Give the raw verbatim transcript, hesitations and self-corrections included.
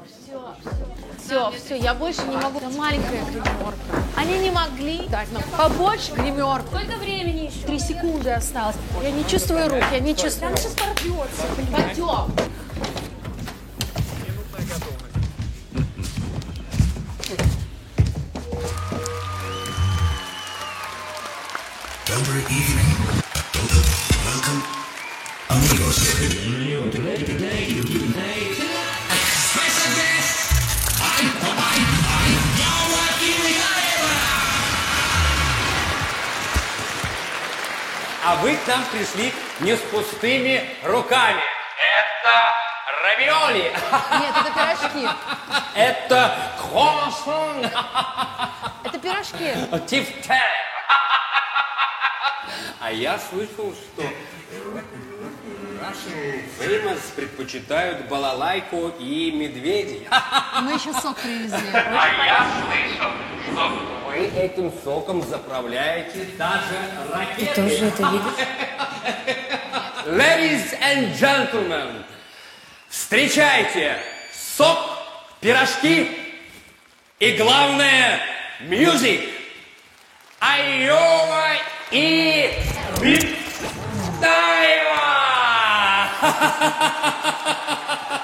Все, все, все, я больше не могу. Это маленькая гримерка. Они не могли дать нам побольше гримерку. Сколько времени еще? Три секунды осталось. Я не чувствую рук, я не чувствую. Она сейчас порвется. Пойдем. Добрый evening. Welcome, amigos. А вы к нам пришли не с пустыми руками. Это равиоли. Нет, это пирожки. Это круассан. Это пирожки. Тифте. А я слышал, что Russian Famous предпочитают балалайку и медведей. Мы еще сок привезли. А я слышал, что вы этим соком заправляете даже ракеты. Ты тоже это видишь? Ladies and gentlemen, встречайте сок, пирожки и, главное, music. Айова и Битаева!